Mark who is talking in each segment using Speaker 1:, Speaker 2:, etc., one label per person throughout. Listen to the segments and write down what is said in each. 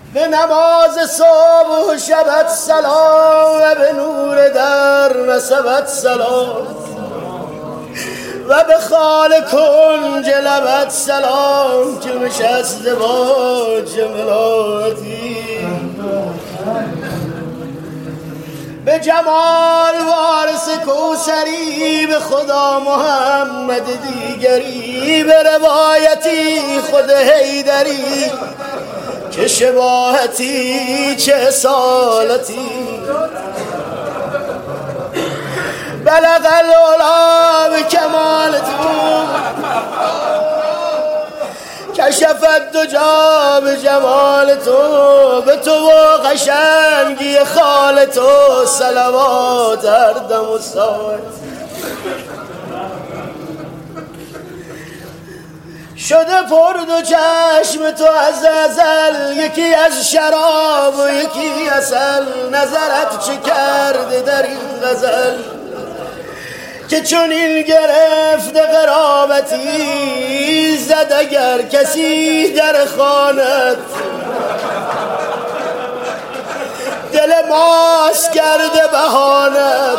Speaker 1: به نماز صبح و شبت سلام و به نور در نسبت سلام و به خال کنج لبت سلام که نشسته با جملاتی به جمال وارث کوثری به خدا محمد دیگری به روایتی خود حیدری چه شباهتی چه اصالتی بلغ العلا به کمال تو کشفت دجا به جمال تو به تو و قشنگی خال تو صلوات هر دم و ساعت شده پر دو چشم تو از ازل یکی از شراب و یکی عسل نظرت چه کرده در این غزل که چون این گرفت قرابتی زد اگر کسی در خانت دل ماست کرده بهانت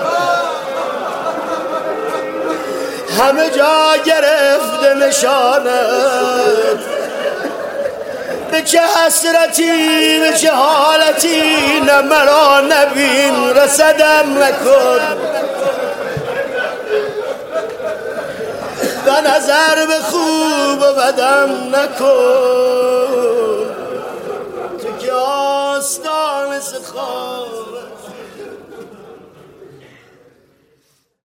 Speaker 1: همه جا گرفته نشانت به چه حسرتی به چه حالتی نه مرا نبین رسدم نکن و نظر به خوب و بدم نکن تو که آستان سخن